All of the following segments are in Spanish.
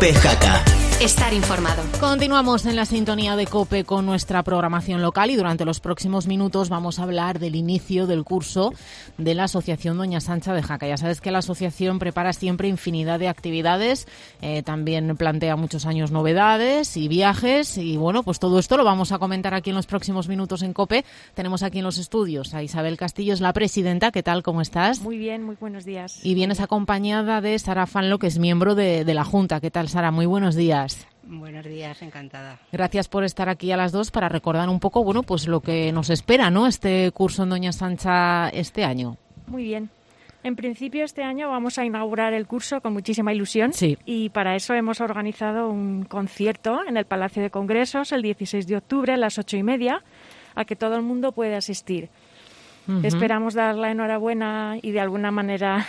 COPE Jaca. Estar informado. Continuamos en la sintonía de COPE con nuestra programación local y durante los próximos minutos vamos a hablar del inicio del curso de la Asociación Doña Sancha de Jaca. Ya sabes que la asociación prepara siempre infinidad de actividades, también plantea muchos años novedades y viajes y bueno, pues todo esto lo vamos a comentar aquí en los próximos minutos en COPE. Tenemos aquí en los estudios a Isabel Castillo, es la presidenta. ¿Qué tal? ¿Cómo estás? Muy bien, muy buenos días. Y vienes acompañada de Sara Fanlo, que es miembro de la Junta. ¿Qué tal, Sara? Muy buenos días. Buenos días, encantada. Gracias por estar aquí a las dos para recordar un poco, bueno, pues lo que nos espera, ¿no? Este curso en Doña Sancha este año. Muy bien. En principio este año vamos a inaugurar el curso con muchísima ilusión. Sí. Y para eso hemos organizado un concierto en el Palacio de Congresos el 16 de octubre a las 8:30 a que todo el mundo puede asistir. Uh-huh. Esperamos dar la enhorabuena y de alguna manera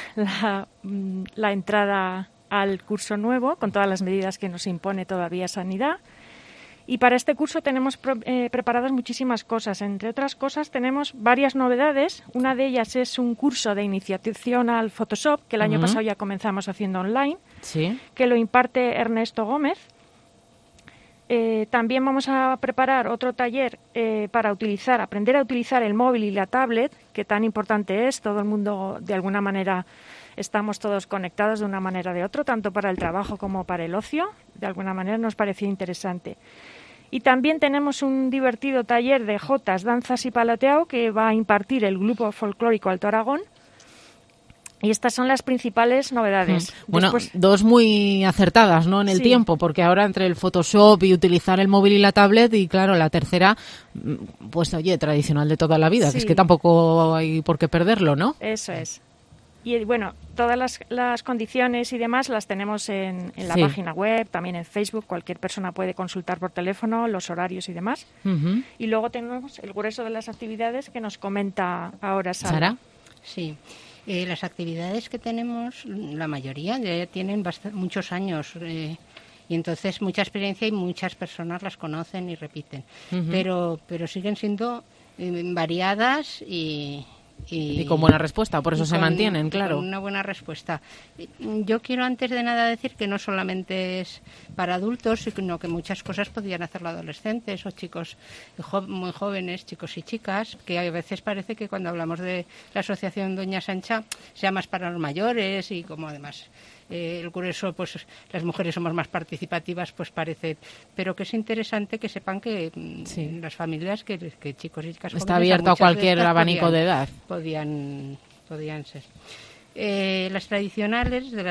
la entrada al curso nuevo, con todas las medidas que nos impone todavía Sanidad. Y para este curso tenemos preparadas muchísimas cosas. Entre otras cosas, tenemos varias novedades. Una de ellas es un curso de iniciación al Photoshop, que el año pasado ya comenzamos haciendo online, sí, que lo imparte Ernesto Gómez. También vamos a preparar otro taller para aprender a utilizar el móvil y la tablet, que tan importante es. Todo el mundo, de alguna manera, estamos todos conectados de una manera o de otra, tanto para el trabajo como para el ocio. De alguna manera nos parecía interesante. Y también tenemos un divertido taller de jotas, danzas y paloteado que va a impartir el Grupo Folclórico Alto Aragón. Y estas son las principales novedades. Bueno, dos muy acertadas, ¿no?, en el tiempo, porque ahora entre el Photoshop y utilizar el móvil y la tablet, y claro, la tercera, pues oye, tradicional de toda la vida, que es que tampoco hay por qué perderlo, ¿no? Eso es. Y bueno, todas las condiciones y demás las tenemos en la página web, también en Facebook. Cualquier persona puede consultar por teléfono los horarios y demás. Uh-huh. Y luego tenemos el grueso de las actividades que nos comenta ahora Sara. Sí. Las actividades que tenemos, la mayoría ya tienen muchos años y entonces mucha experiencia y muchas personas las conocen y repiten. Uh-huh. Pero siguen siendo variadas y con buena respuesta, por eso se mantienen, claro. Con una buena respuesta. Yo quiero antes de nada decir que no solamente es para adultos, sino que muchas cosas podrían hacerlo adolescentes o chicos muy jóvenes, chicos y chicas, que a veces parece que cuando hablamos de la Asociación Doña Sancha sea más para los mayores y como además el grueso, pues las mujeres somos más participativas, pues parece, pero que es interesante que sepan que las familias, que chicos y chicas está abierto a cualquier abanico de edad. Podían ser. Las tradicionales, de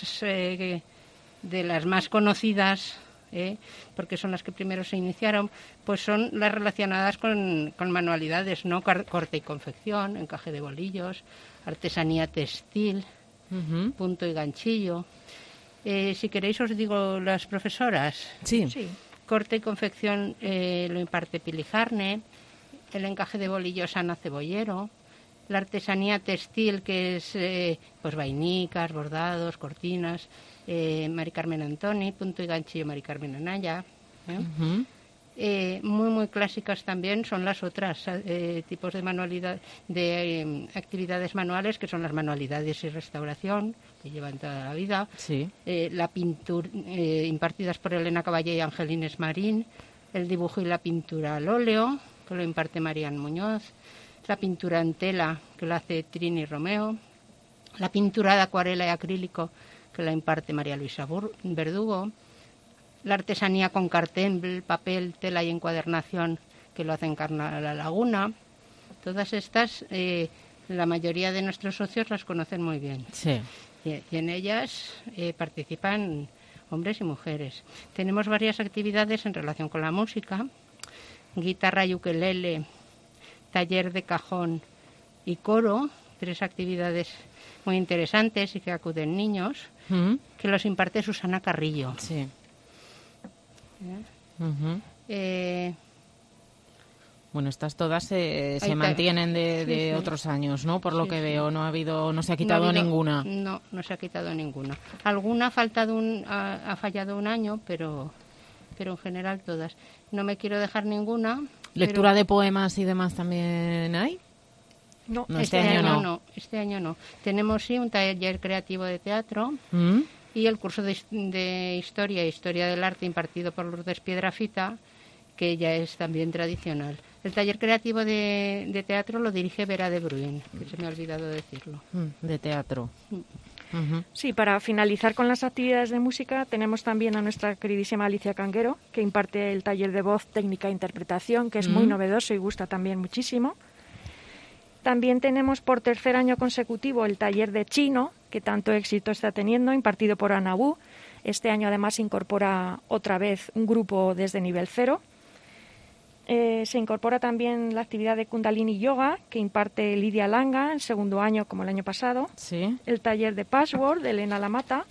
las más conocidas, porque son las que primero se iniciaron, pues son las relacionadas con manualidades, ¿no? Corte y confección, encaje de bolillos, artesanía textil, uh-huh, punto y ganchillo. Si queréis os digo las profesoras. Sí. Corte y confección lo imparte Pili Jarne, el encaje de bolillos Ana Cebollero, la artesanía textil, que es pues vainicas, bordados, cortinas, Mari Carmen Antoni, punto y ganchillo Mari Carmen Anaya. Uh-huh. Muy muy clásicas también son las otras tipos de manualidad, de actividades manuales, que son las manualidades y restauración, que llevan toda la vida. Sí. La pintura impartidas por Elena Caballé y Angelines Marín, el dibujo y la pintura al óleo, que lo imparte Marian Muñoz, la pintura en tela, que la hace Trini Romeo, la pintura de acuarela y acrílico, que la imparte María Luisa Verdugo, la artesanía con cartel, papel, tela y encuadernación, que lo hacen Carna La Laguna. Todas estas, la mayoría de nuestros socios las conocen muy bien. Sí. Y en ellas participan hombres y mujeres. Tenemos varias actividades en relación con la música: guitarra y ukelele, taller de cajón y coro, 3 actividades muy interesantes y que acuden niños, que los imparte Susana Carrillo. Sí. Uh-huh. Bueno, estas todas se mantienen de otros años, ¿no? Por lo que veo, no se ha quitado ninguna. No se ha quitado ninguna. Alguna ha fallado un año, pero en general todas. No me quiero dejar ninguna. ¿Lectura de poemas y demás también hay? No, este año no. Tenemos sí un taller creativo de teatro. y el curso de Historia e Historia del Arte impartido por Lourdes Piedrafita, que ya es también tradicional. El taller creativo de teatro lo dirige Vera de Bruin, que se me ha olvidado decirlo. De teatro. Sí, para finalizar con las actividades de música, tenemos también a nuestra queridísima Alicia Canguero, que imparte el taller de voz, técnica e interpretación, que es muy novedoso y gusta también muchísimo. También tenemos por tercer año consecutivo el taller de chino, que tanto éxito está teniendo, impartido por Ana Wu. Este año además se incorpora otra vez un grupo desde nivel 0. Se incorpora también la actividad de Kundalini Yoga, que imparte Lidia Langa en segundo año, como el año pasado. Sí. El taller de Password de Elena Lamata.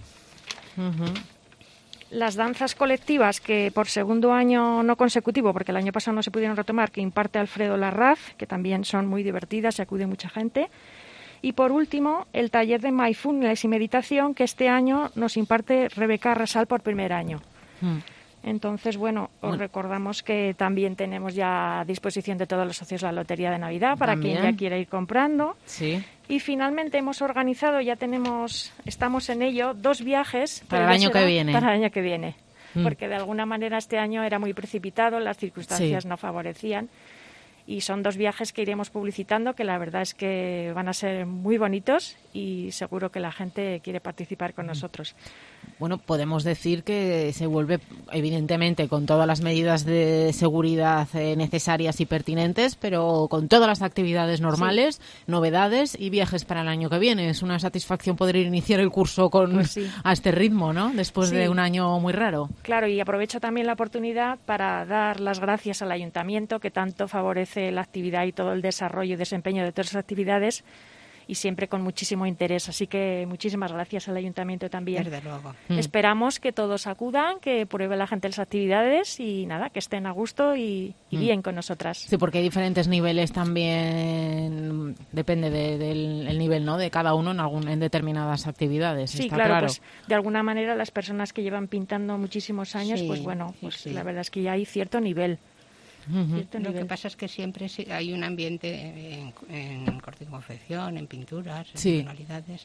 Las danzas colectivas, que por segundo año no consecutivo, porque el año pasado no se pudieron retomar, que imparte Alfredo Larraz, que también son muy divertidas y acude mucha gente. Y por último, el taller de Mindfulness y Meditación, que este año nos imparte Rebeca Arrasal por primer año. Entonces, bueno, os recordamos que también tenemos ya a disposición de todos los socios la Lotería de Navidad para quien ya quiera ir comprando. Sí. Y finalmente hemos organizado, estamos en ello, 2 viajes para el año que viene. Para el año que viene. Porque de alguna manera este año era muy precipitado, las circunstancias no favorecían. Y son 2 viajes que iremos publicitando, que la verdad es que van a ser muy bonitos y seguro que la gente quiere participar con nosotros. Bueno, podemos decir que se vuelve, evidentemente, con todas las medidas de seguridad necesarias y pertinentes, pero con todas las actividades normales, novedades y viajes para el año que viene. Es una satisfacción poder iniciar el curso a este ritmo, ¿no? Después de un año muy raro. Claro, y aprovecho también la oportunidad para dar las gracias al Ayuntamiento, que tanto favorece la actividad y todo el desarrollo y desempeño de todas las actividades, y siempre con muchísimo interés. Así que muchísimas gracias al Ayuntamiento también. Desde luego. Esperamos que todos acudan, que pruebe la gente las actividades y nada, que estén a gusto y bien con nosotras. Sí, porque hay diferentes niveles también, depende del nivel, ¿no?, de cada uno en determinadas actividades. Sí, está claro, pues de alguna manera las personas que llevan pintando muchísimos años, la verdad es que ya hay cierto nivel. Lo que pasa es que siempre hay un ambiente en corte y confección, en pinturas, en manualidades,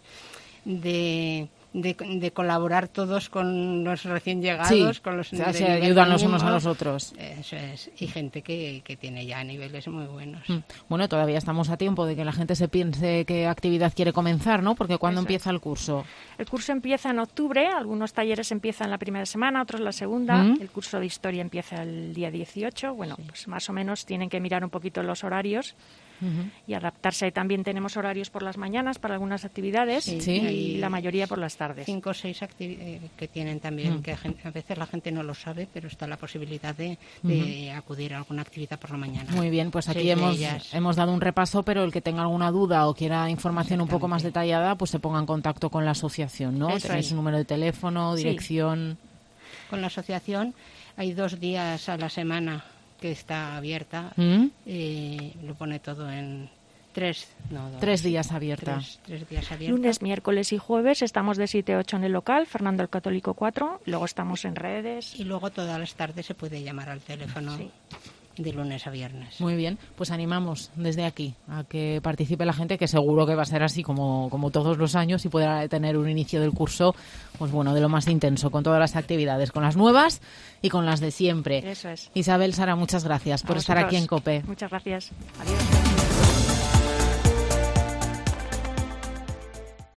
de colaborar todos con los recién llegados, con los se ayudan los unos a los otros. Eso es, y gente que tiene ya niveles muy buenos. Bueno, todavía estamos a tiempo de que la gente se piense qué actividad quiere comenzar, ¿no? Porque ¿cuándo empieza el curso? El curso empieza en octubre, algunos talleres empiezan la primera semana, otros la segunda. El curso de Historia empieza el día 18. Bueno, pues más o menos tienen que mirar un poquito los horarios y adaptarse. También tenemos horarios por las mañanas para algunas actividades y la mayoría por las tardes. 5 o 6 que tienen también, que a veces la gente no lo sabe, pero está la posibilidad de acudir a alguna actividad por la mañana. Muy bien, pues aquí hemos dado un repaso, pero el que tenga alguna duda o quiera información un poco más detallada, pues se ponga en contacto con la asociación, ¿no? Tenéis un número de teléfono, dirección. Con la asociación hay 2 días a la semana que está abierta, lo pone todo en 3 días abierta. 3 días abierta. Lunes, miércoles y jueves estamos de 7 a 8 en el local, Fernando el Católico 4, luego estamos en redes. Y luego todas las tardes se puede llamar al teléfono de lunes a viernes. Muy bien, pues animamos desde aquí a que participe la gente, que seguro que va a ser así como todos los años y pueda tener un inicio del curso, pues bueno, de lo más intenso, con todas las actividades, con las nuevas y con las de siempre. Eso es. Isabel, Sara, muchas gracias por estar aquí en COPE. Muchas gracias. Adiós.